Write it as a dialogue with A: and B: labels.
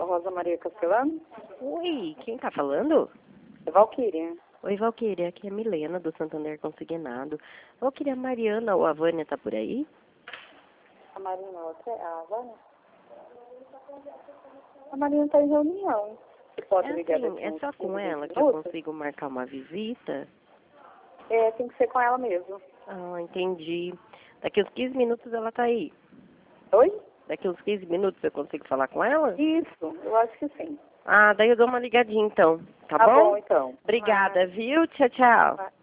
A: Fala, Rosa Maria Castelano.
B: Oi, quem tá falando?
A: É Valquíria.
B: Oi, Valquíria, aqui é Milena, do Santander Consignado. Valquíria, a Mariana ou a Vânia tá por aí?
A: A Marina, a Vânia? A Marina tá em reunião. Você pode ligar
B: Assim,
A: daqui
B: é
A: uns
B: só
A: 15,
B: com
A: 20
B: ela que eu
A: minutos?
B: consigo marcar uma visita?
A: É, tem que ser com ela mesmo.
B: Ah, entendi. Daqui uns 15 minutos ela tá aí.
A: Oi?
B: Daqui uns 15 minutos eu consigo falar com ela?
A: Isso, eu acho que sim.
B: Ah, daí eu dou uma ligadinha então, tá
A: Tá
B: bom?
A: bom, então.
B: Obrigada, viu? Tchau, tchau.